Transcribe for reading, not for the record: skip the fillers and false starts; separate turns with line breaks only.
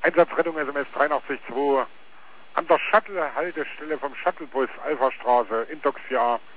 Einsatzrettung SMS 832 an der Shuttle-Haltestelle vom Shuttlebus Alpha Straße in Dox 4a.